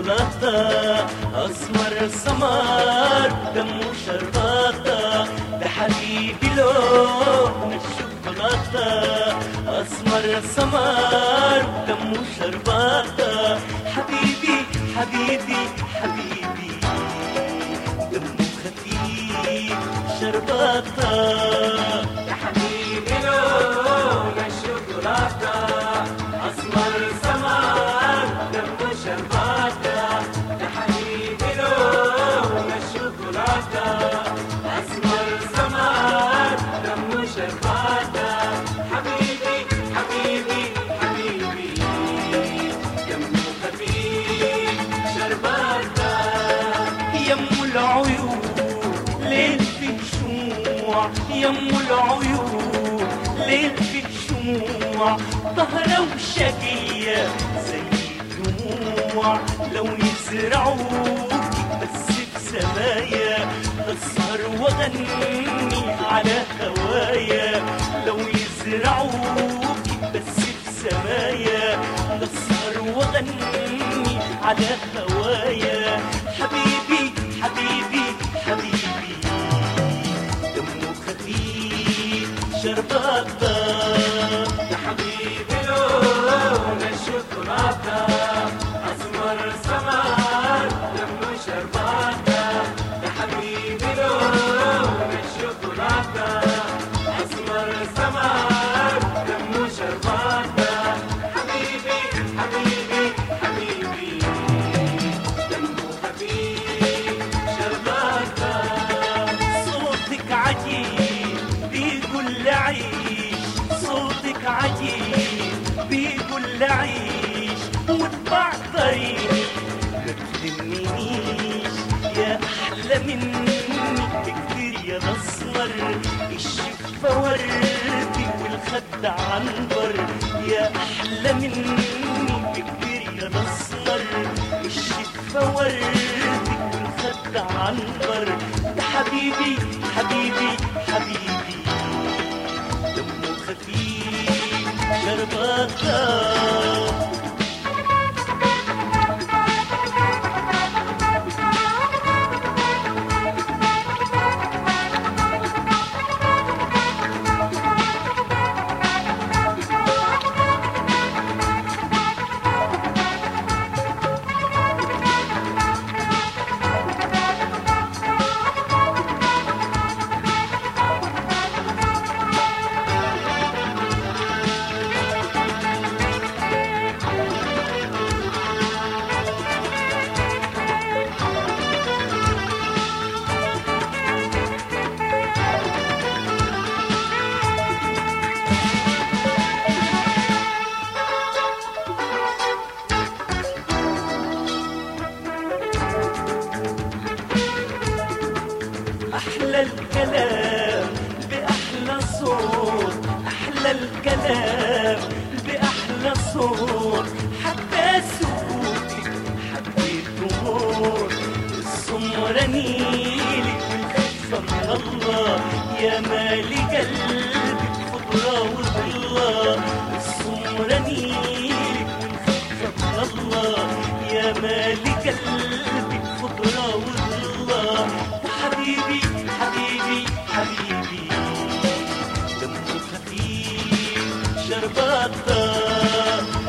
شوكولاتة، أسمر سمر دمه شرباتة، ده حبيبي لون الشوكولاتة، أسمر سمر دمه شرباتة، حبيبي حبيبي حبيبي دمه خفيف شرباتة، يا حبيبي لون الشوكولاتة، أسمر سمر دمه شرباتة، يا حبيبي لون الشوكولاتة، أسمر سمر دمه شرباتة، حبيبي حبيبي حبيبي دمه خفيف شرباتة. يم العيون ليل في الشموع، يم العيون ليل في الشموع، طهرة وشقية زي الدموع، لو يزرعوك بس بسمايا أسهر وأغني على هوايا، لو يزرعوك بس بسمايا أسهر وأغني على هوايا، حبيبي حبيبي حبيبي دمه خفيف شرباتة، يا حبيبي لون الشوكولاتة، أسمر سمر دمه شرباتة، يا حبيبي لون الشوكولاتة، أسمر سمر دمه شرباتة، حبيبي حبيبي حبيبي دمه خفيف شرباتة. صوتك عجيب بيقول عيش، صوتك عجيب بيقول عيش، واتبع طريقي ما تهمنيش، يا أحلى مني بكتير يا الأسمر، الشفة وردي والخد عنبر، يا أحلى مني بكتير يا الأسمر، الشفة وردي والخد عنبر، ده حبيبي حبيبي حبيبي دمه خفيف شرباتة. أحلى الكلام بأحلى صوت، أحلى الكلام بأحلى صوت، حتى سكوتك حبيت موت، السمرة نيلك والخفة من الله، يا مالي قلبك خضرة وظلة، السمرة نيلك والخفة من الله، يا مالي قلبك خضرة وظلة، حبيبي حبيبي حبيبي دمه خفيف شرباتة.